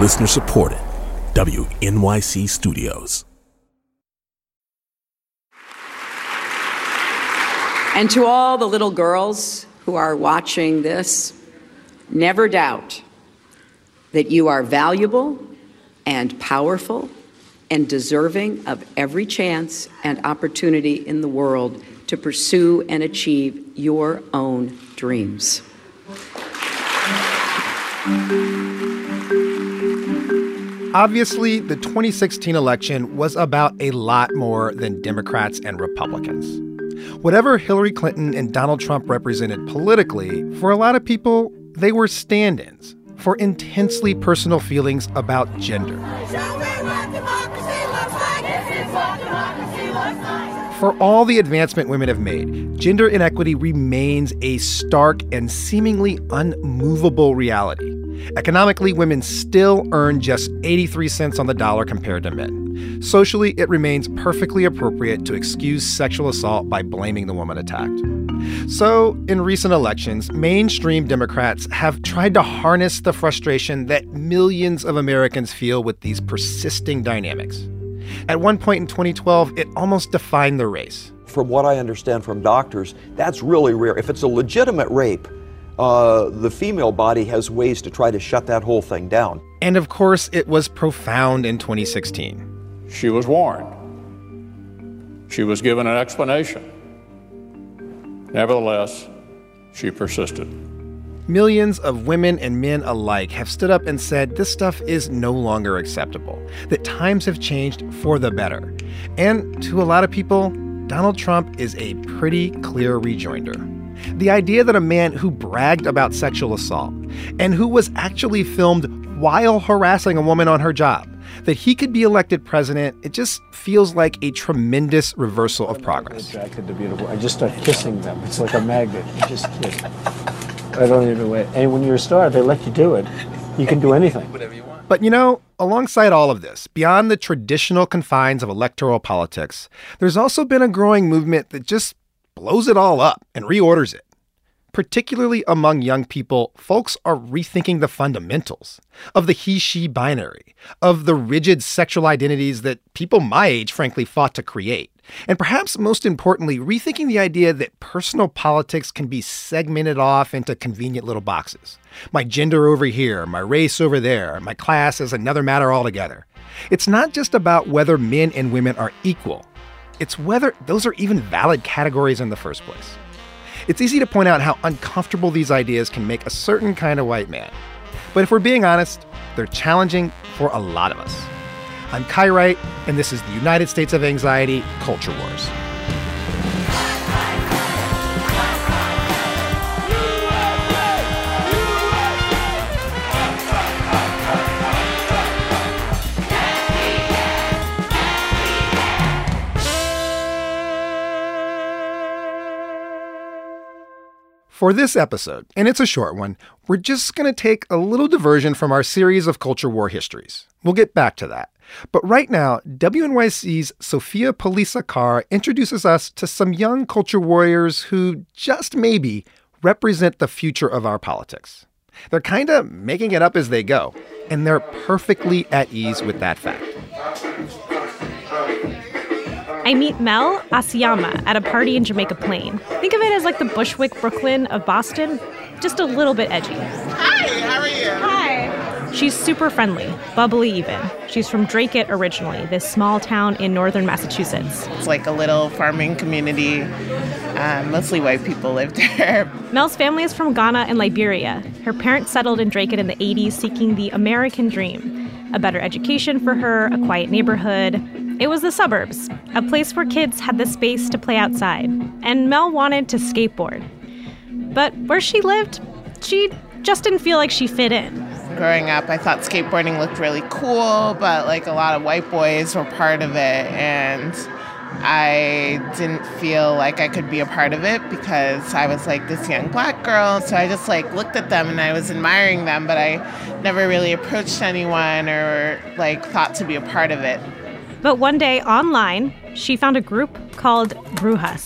Listener supported. WNYC Studios. And to all the little girls who are watching this, never doubt that you are valuable and powerful and deserving of every chance and opportunity in the world to pursue and achieve your own dreams. Obviously, the 2016 election was about a lot more than Democrats and Republicans. Whatever Hillary Clinton and Donald Trump represented politically, for a lot of people, they were stand-ins for intensely personal feelings about gender. For all the advancement women have made, gender inequity remains a stark and seemingly unmovable reality. Economically, women still earn just 83 cents on the dollar compared to men. Socially, it remains perfectly appropriate to excuse sexual assault by blaming the woman attacked. So, in recent elections, mainstream Democrats have tried to harness the frustration that millions of Americans feel with these persisting dynamics. At one point in 2012, it almost defined the race. From what I understand from doctors, that's really rare. If it's a legitimate rape, the female body has ways to try to shut that whole thing down. And of course, it was profound in 2016. She was warned. She was given an explanation. Nevertheless, she persisted. Millions of women and men alike have stood up and said this stuff is no longer acceptable, that times have changed for the better. And to a lot of people, Donald Trump is a pretty clear rejoinder. The idea that a man who bragged about sexual assault and who was actually filmed while harassing a woman on her job, that he could be elected president, it just feels like a tremendous reversal of progress. I just start kissing them. It's like a magnet. You just kiss. I don't even wait. And when you're a star, they let you do it. You can do anything. But alongside all of this, beyond the traditional confines of electoral politics, there's also been a growing movement that just blows it all up and reorders it. Particularly among young people, folks are rethinking the fundamentals of the he-she binary, of the rigid sexual identities that people my age frankly fought to create. And perhaps most importantly, rethinking the idea that personal politics can be segmented off into convenient little boxes. My gender over here, my race over there, my class is another matter altogether. It's not just about whether men and women are equal. It's whether those are even valid categories in the first place. It's easy to point out how uncomfortable these ideas can make a certain kind of white man. But if we're being honest, they're challenging for a lot of us. I'm Kai Wright, and this is the United States of Anxiety Culture Wars. For this episode, and it's a short one, we're just going to take a little diversion from our series of culture war histories. We'll get back to that. But right now, WNYC's Sophia Palisa-Carr introduces us to some young culture warriors who just maybe represent the future of our politics. They're kind of making it up as they go, and they're perfectly at ease with that fact. I meet Mel Asiyama at a party in Jamaica Plain. Think of it as like the Bushwick Brooklyn of Boston, just a little bit edgy. Hi, how are you? Hi. She's super friendly, bubbly even. She's from Dracut originally, this small town in northern Massachusetts. It's like a little farming community. Mostly white people live there. Mel's family is from Ghana and Liberia. Her parents settled in Dracut in the 80s seeking the American dream. A better education for her, a quiet neighborhood. It was the suburbs, a place where kids had the space to play outside. And Mel wanted to skateboard. But where she lived, she just didn't feel like she fit in. Growing up, I thought skateboarding looked really cool, but like a lot of white boys were part of it, and I didn't feel like I could be a part of it because I was like this young black girl. So I just like looked at them and I was admiring them, but I never really approached anyone or like thought to be a part of it. But one day online, she found a group called Brujas.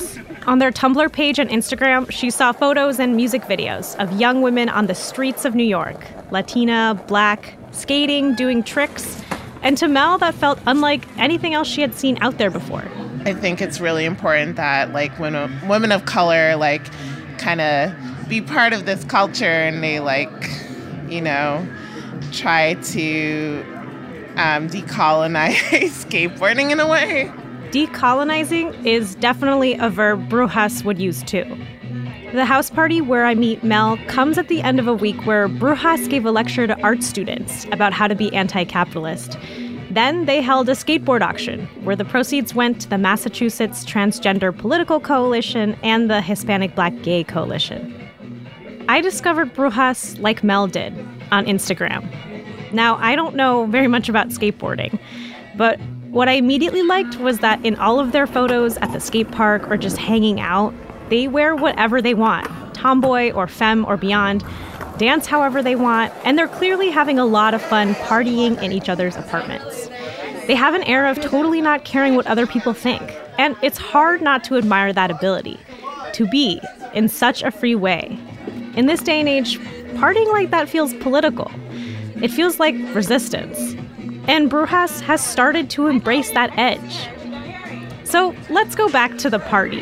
On their Tumblr page and Instagram, she saw photos and music videos of young women on the streets of New York, Latina, Black, skating, doing tricks. And to Mel, that felt unlike anything else she had seen out there before. I think it's really important that, like, when women of color, like, kind of be part of this culture and they, like, you know, try to decolonize skateboarding in a way. Decolonizing is definitely a verb Brujas would use too. The house party where I meet Mel comes at the end of a week where Brujas gave a lecture to art students about how to be anti-capitalist. Then they held a skateboard auction where the proceeds went to the Massachusetts Transgender Political Coalition and the Hispanic Black Gay Coalition. I discovered Brujas like Mel did on Instagram. Now, I don't know very much about skateboarding, but what I immediately liked was that in all of their photos at the skate park or just hanging out, they wear whatever they want, tomboy or femme or beyond, dance however they want, and they're clearly having a lot of fun partying in each other's apartments. They have an air of totally not caring what other people think, and it's hard not to admire that ability, to be in such a free way. In this day and age, partying like that feels political. It feels like resistance. And Brujas has started to embrace that edge. So let's go back to the party.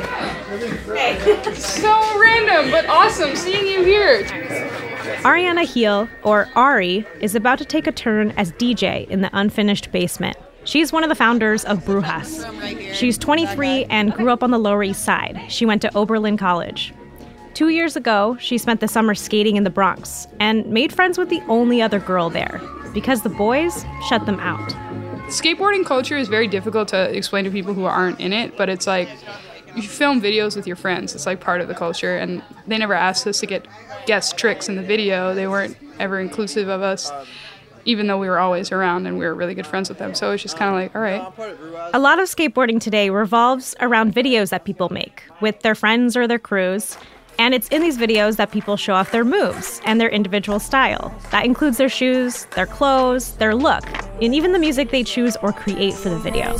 So random, but awesome seeing you here. Ariana Heel, or Ari, is about to take a turn as DJ in the unfinished basement. She's one of the founders of Brujas. She's 23 and grew up on the Lower East Side. She went to Oberlin College. 2 years ago, she spent the summer skating in the Bronx and made friends with the only other girl there because the boys shut them out. Skateboarding culture is very difficult to explain to people who aren't in it, but it's like you film videos with your friends. It's like part of the culture, and they never asked us to get guest tricks in the video. They weren't ever inclusive of us, even though we were always around and we were really good friends with them. So it's just kind of like, all right. A lot of skateboarding today revolves around videos that people make with their friends or their crews. And it's in these videos that people show off their moves and their individual style. That includes their shoes, their clothes, their look, and even the music they choose or create for the video.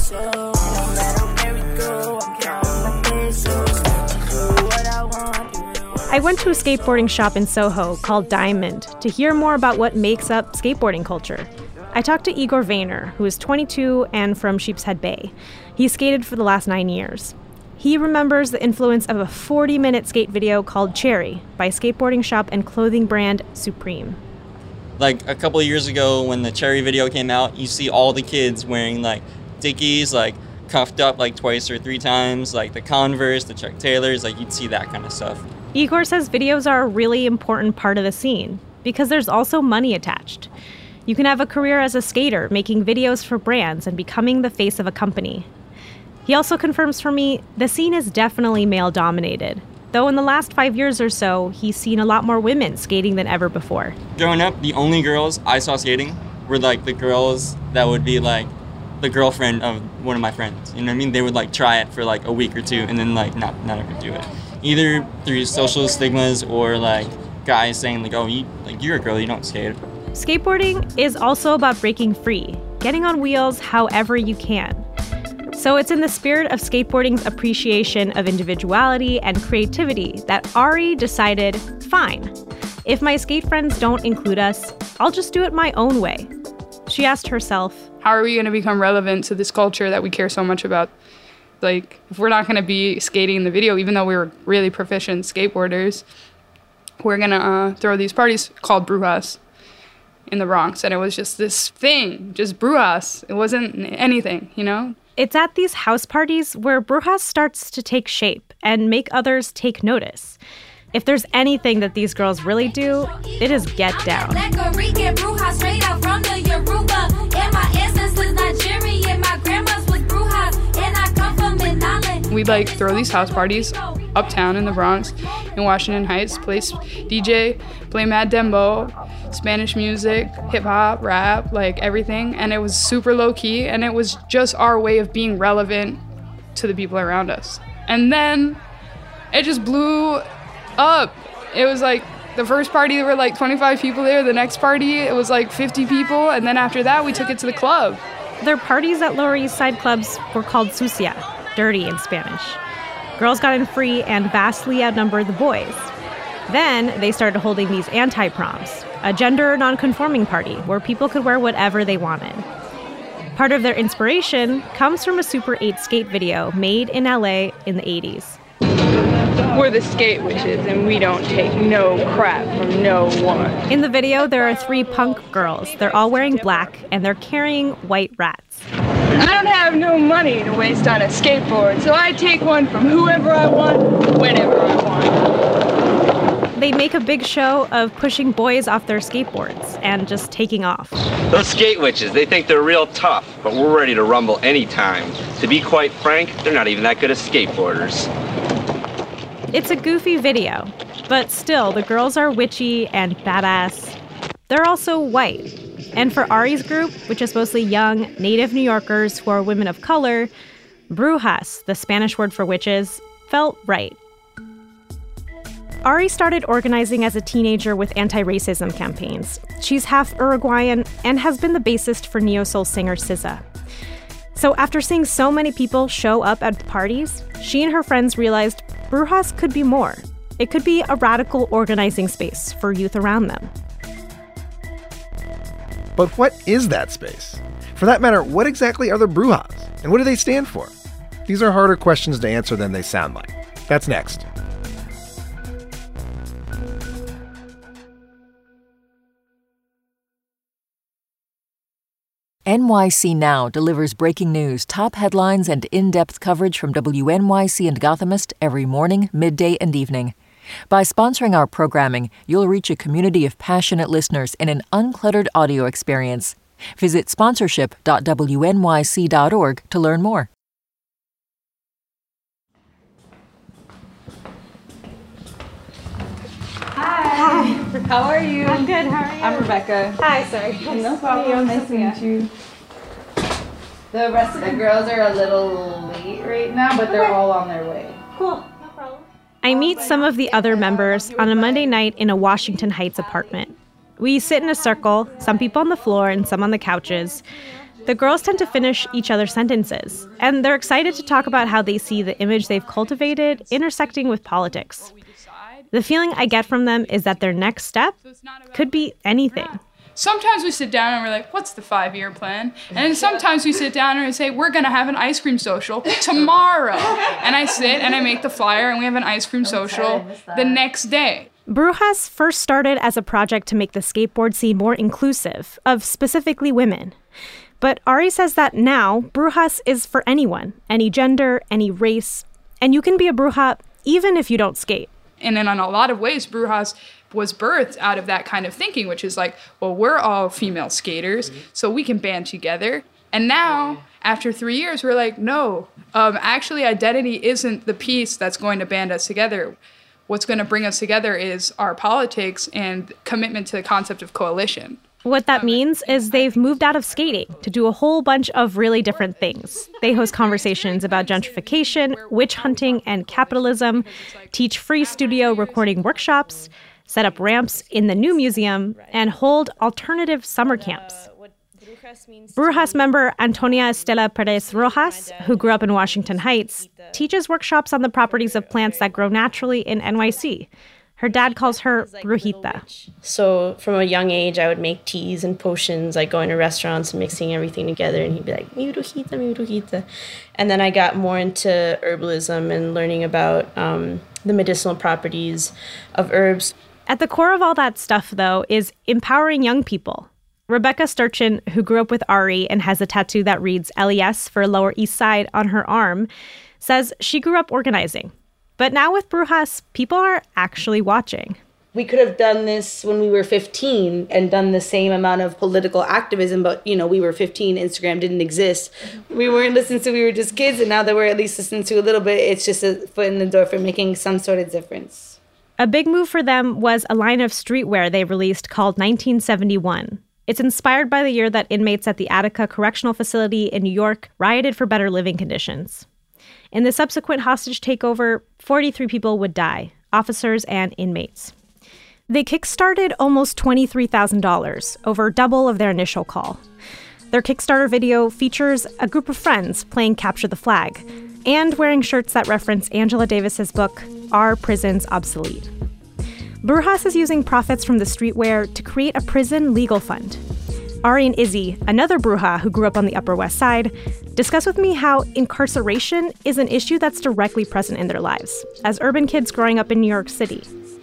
I went to a skateboarding shop in Soho called Diamond to hear more about what makes up skateboarding culture. I talked to Igor Vayner, who is 22 and from Sheepshead Bay. He skated for the last 9 years. He remembers the influence of a 40-minute skate video called Cherry by skateboarding shop and clothing brand Supreme. Like a couple of years ago when the Cherry video came out, you see all the kids wearing like Dickies, like cuffed up like twice or 3 times, like the Converse, the Chuck Taylors, like you'd see that kind of stuff. Igor says videos are a really important part of the scene because there's also money attached. You can have a career as a skater, making videos for brands and becoming the face of a company. He also confirms for me the scene is definitely male-dominated, though in the last 5 years or so, he's seen a lot more women skating than ever before. Growing up, the only girls I saw skating were like the girls that would be like the girlfriend of one of my friends. You know what I mean? They would like try it for like a week or 2 and then like not ever do it. Either through social stigmas or like guys saying like, oh, you're a girl, you don't skate. Skateboarding is also about breaking free, getting on wheels however you can. So it's in the spirit of skateboarding's appreciation of individuality and creativity that Ari decided, fine, if my skate friends don't include us, I'll just do it my own way. She asked herself, how are we going to become relevant to this culture that we care so much about? Like, if we're not going to be skating in the video, even though we were really proficient skateboarders, we're going to throw these parties called Brujas in the Bronx. And it was just this thing, just Brujas. It wasn't anything, you know? It's at these house parties where Brujas starts to take shape and make others take notice. If there's anything that these girls really do, it is get down. We'd like throw these house parties uptown in the Bronx, in Washington Heights, play DJ, play Mad Dembo, Spanish music, hip hop, rap, like everything. And it was super low key, and it was just our way of being relevant to the people around us. And then it just blew up. It was like the first party, there were like 25 people there. The next party, it was like 50 people. And then after that, we took it to the club. Their parties at Lower East Side clubs were called sucia, dirty in Spanish. Girls got in free and vastly outnumbered the boys. Then they started holding these anti-proms, a gender non-conforming party where people could wear whatever they wanted. Part of their inspiration comes from a Super 8 skate video made in LA in the 80s. We're the skate witches, and we don't take no crap from no one. In the video, there are 3 punk girls. They're all wearing black, and they're carrying white rats. I don't have no money to waste on a skateboard, so I take one from whoever I want, whenever I want. They make a big show of pushing boys off their skateboards and just taking off. Those skate witches, they think they're real tough, but we're ready to rumble anytime. To be quite frank, they're not even that good as skateboarders. It's a goofy video, but still, the girls are witchy and badass. They're also white. And for Ari's group, which is mostly young, native New Yorkers who are women of color, brujas, the Spanish word for witches, felt right. Ari started organizing as a teenager with anti-racism campaigns. She's half Uruguayan and has been the bassist for neo-soul singer SZA. So after seeing so many people show up at parties, she and her friends realized Brujas could be more. It could be a radical organizing space for youth around them. But what is that space? For that matter, what exactly are the Brujas? And what do they stand for? These are harder questions to answer than they sound like. That's next. NYC Now delivers breaking news, top headlines, and in-depth coverage from WNYC and Gothamist every morning, midday, and evening. By sponsoring our programming, you'll reach a community of passionate listeners in an uncluttered audio experience. Visit sponsorship.wnyc.org to learn more. Hi. How are you? I'm good. How are you? I'm Rebecca. Hi. Sorry. No problem. Nice to meet you. The rest of the girls are a little late right now, but they're all on their way. Cool. No problem. I meet some of the other members on a Monday night in a Washington Heights apartment. We sit in a circle, some people on the floor and some on the couches. The girls tend to finish each other's sentences, and they're excited to talk about how they see the image they've cultivated intersecting with politics. The feeling I get from them is that their next step could be anything. Sometimes we sit down and we're like, what's the 5-year plan? And then sometimes we sit down and we say, we're going to have an ice cream social tomorrow. And I sit and I make the flyer and we have an ice cream social the next day. Brujas first started as a project to make the skateboard scene more inclusive of specifically women. But Ari says that now Brujas is for anyone, any gender, any race, and you can be a Bruja even if you don't skate. And in a lot of ways, Brujas was birthed out of that kind of thinking, which is like, well, we're all female skaters, so we can band together. And now, after 3 years, we're like, no, actually identity isn't the piece that's going to band us together. What's going to bring us together is our politics and commitment to the concept of coalition. What that means is they've moved out of skating to do a whole bunch of really different things. They host conversations about gentrification, witch hunting, and capitalism, teach free studio recording workshops, set up ramps in the new museum, and hold alternative summer camps. Brujas member Antonia Estela Perez Rojas, who grew up in Washington Heights, teaches workshops on the properties of plants that grow naturally in NYC. Her dad calls her brujita. So from a young age, I would make teas and potions, like going to restaurants and mixing everything together. And he'd be like, mi brujita, mi brujita. And then I got more into herbalism and learning about the medicinal properties of herbs. At the core of all that stuff, though, is empowering young people. Rebecca Sturchin, who grew up with Ari and has a tattoo that reads LES for Lower East Side on her arm, says she grew up organizing. But now with Brujas, people are actually watching. We could have done this when we were 15 and done the same amount of political activism, but, you know, we were 15, Instagram didn't exist. We weren't listened to, we were just kids, and now that we're at least listened to a little bit, it's just a foot in the door for making some sort of difference. A big move for them was a line of streetwear they released called 1971. It's inspired by the year that inmates at the Attica Correctional Facility in New York rioted for better living conditions. In the subsequent hostage takeover, 43 people would die, officers and inmates. They kickstarted almost $23,000, over double of their initial call. Their Kickstarter video features a group of friends playing Capture the Flag, and wearing shirts that reference Angela Davis's book, Are Prisons Obsolete? Brujas is using profits from the streetwear to create a prison legal fund. Ari and Izzy, another Bruja who grew up on the Upper West Side, discuss with me how incarceration is an issue that's directly present in their lives as urban kids growing up in New York City.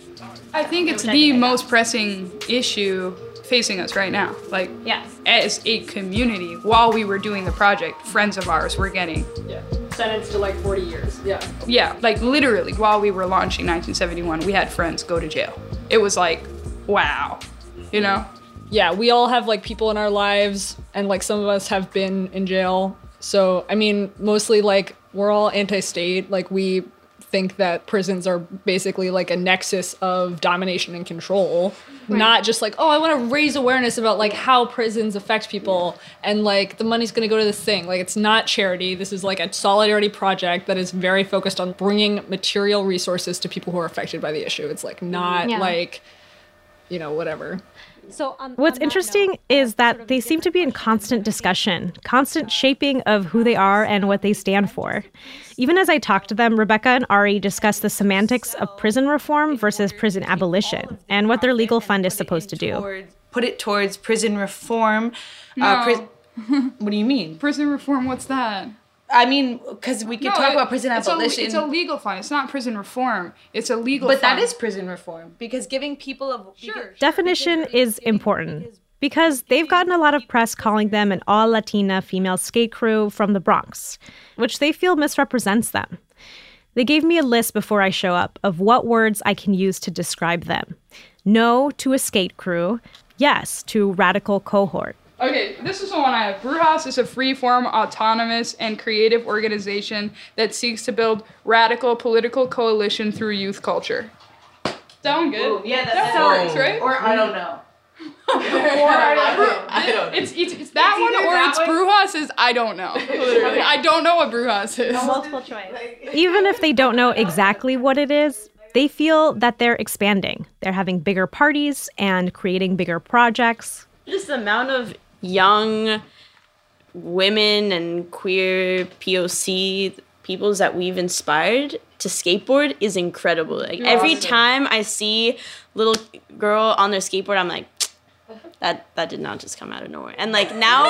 I think it's the most pressing issue facing us right now. Like, as a community, while we were doing the project, friends of ours were getting sentenced to like 40 years. Yeah, like literally, while we were launching 1971, we had friends go to jail. It was like, wow, you know? Yeah, we all have like people in our lives, and like some of us have been in jail. So, I mean, mostly like we're all anti-state. Like we think that prisons are basically like a nexus of domination and control, not just like, oh, I want to raise awareness about like how prisons affect people and like the money's going to go to this thing. Like it's not charity. This is like a solidarity project that is very focused on bringing material resources to people who are affected by the issue. It's like not like, you know, whatever. So what's interesting is that they seem to be in constant discussion, constant shaping of who they are and what they stand for. Even as I talk to them, Rebecca and Ari discuss the semantics of prison reform versus prison abolition and what their legal fund is supposed to do. Put it towards prison reform. No. What do you mean? Prison reform, what's that? I mean, because we could talk about prison abolition. It's a legal fund. It's not prison reform. It's a legal fund. But that is prison reform, because giving people Definition is important because they've gotten a lot of press calling them an all-Latina female skate crew from the Bronx, which they feel misrepresents them. They gave me a list before I show up of what words I can use to describe them. No to a skate crew, yes to radical cohort. Okay, this is the one I have. Brujas is a free-form, autonomous, and creative organization that seeks to build radical political coalition through youth culture. Sound good? Ooh, yeah, that works, right? Or I don't know. I don't know. It's that one, or it's Brujas is I don't know. Literally, I don't know what Brujas is. Multiple choice. Even if they don't know exactly what it is, they feel that they're expanding. They're having bigger parties and creating bigger projects. Just the amount of young women and queer POC peoples that we've inspired to skateboard is incredible. Like every time I see little girl on their skateboard, I'm like, that did not just come out of nowhere. And like now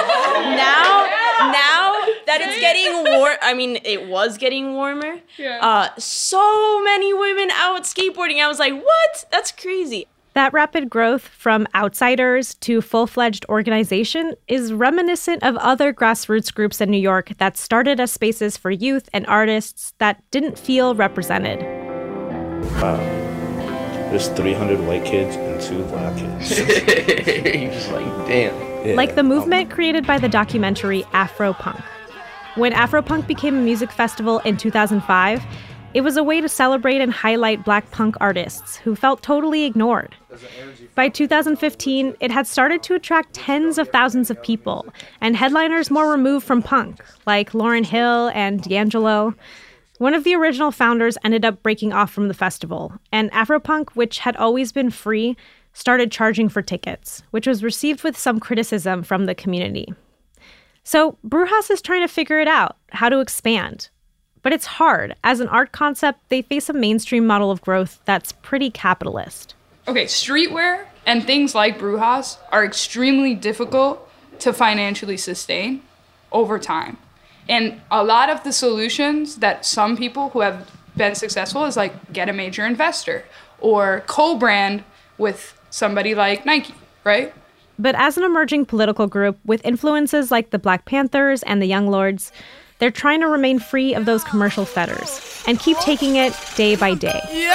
that it's getting warm, I mean, it was getting warmer. So many women out skateboarding. I was like, what? That's crazy. That rapid growth from outsiders to full-fledged organization is reminiscent of other grassroots groups in New York that started as spaces for youth and artists that didn't feel represented. Wow. There's 300 white kids and 2 black kids. You're just like, damn. Yeah. Like the movement created by the documentary Afropunk. When Afropunk became a music festival in 2005, it was a way to celebrate and highlight Black punk artists who felt totally ignored. By 2015, it had started to attract tens of thousands of people and headliners more removed from punk, like Lauryn Hill and D'Angelo. One of the original founders ended up breaking off from the festival, and Afropunk, which had always been free, started charging for tickets, which was received with some criticism from the community. So Brujas is trying to figure it out, how to expand. But it's hard. As an art concept, they face a mainstream model of growth that's pretty capitalist. Okay, streetwear and things like Brujas are extremely difficult to financially sustain over time. And a lot of the solutions that some people who have been successful is like get a major investor or co-brand with somebody like Nike, right? But as an emerging political group with influences like the Black Panthers and the Young Lords, they're trying to remain free of those commercial fetters and keep taking it day by day.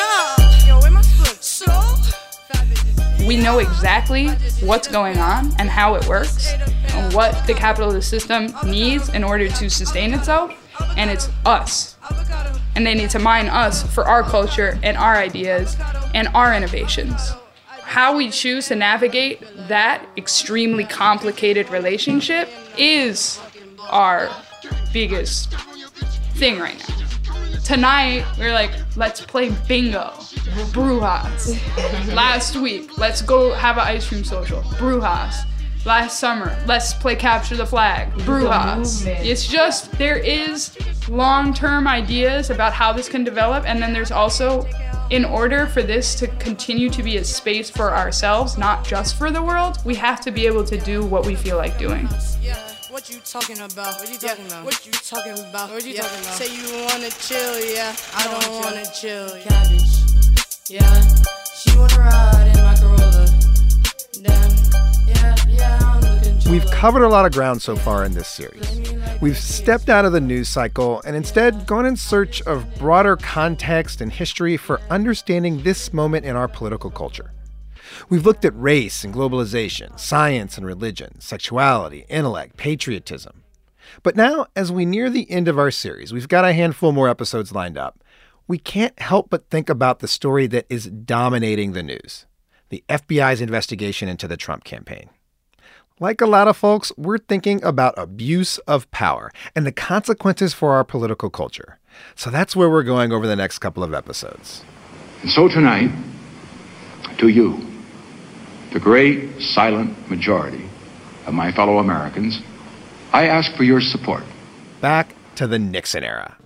We know exactly what's going on and how it works and what the capitalist system needs in order to sustain itself, and it's us. And they need to mine us for our culture and our ideas and our innovations. How we choose to navigate that extremely complicated relationship is our biggest thing right now. Tonight, we're like, let's play bingo. Brujas. Last week, let's go have an ice cream social. Brujas. Last summer, let's play capture the flag, Brujas. It's just, there is long-term ideas about how this can develop, and then there's also, in order for this to continue to be a space for ourselves, not just for the world, we have to be able to do what we feel like doing. What you talking about? What you talking about? What you talking about? What you talking about? Say you wanna chill, yeah. I don't wanna chill. Cabbage, yeah. She wanna ride in my Corolla. Damn, yeah, I'm the controller. We've covered a lot of ground so far in this series. We've stepped out of the news cycle and instead gone in search of broader context and history for understanding this moment in our political culture. We've looked at race and globalization, science and religion, sexuality, intellect, patriotism. But now, as we near the end of our series, we've got a handful more episodes lined up. We can't help but think about the story that is dominating the news: the FBI's investigation into the Trump campaign. Like a lot of folks, we're thinking about abuse of power and the consequences for our political culture. So that's where we're going over the next couple of episodes. And so tonight, to you, the great silent majority of my fellow Americans, I ask for your support. Back to the Nixon era.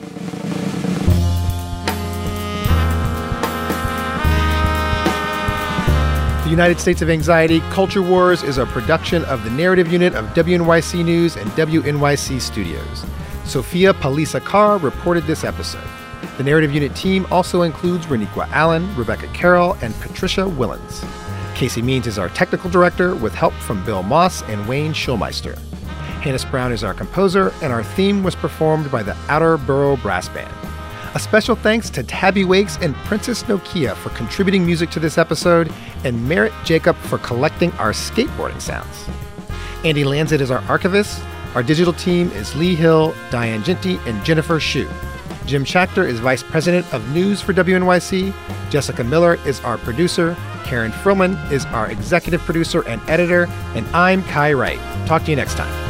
The United States of Anxiety, Culture Wars is a production of the narrative unit of WNYC News and WNYC Studios. Sophia Palisa-Carr reported this episode. The narrative unit team also includes Reniqua Allen, Rebecca Carroll, and Patricia Willens. Casey Means is our technical director, with help from Bill Moss and Wayne Schulmeister. Hannes Brown is our composer, and our theme was performed by the Outer Borough Brass Band. A special thanks to Tabby Wakes and Princess Nokia for contributing music to this episode, and Merritt Jacob for collecting our skateboarding sounds. Andy Lanzett is our archivist. Our digital team is Lee Hill, Diane Ginty, and Jennifer Hsu. Jim Schachter is Vice President of News for WNYC. Jessica Miller is our producer. Karen Frillman is our executive producer and editor. And I'm Kai Wright. Talk to you next time.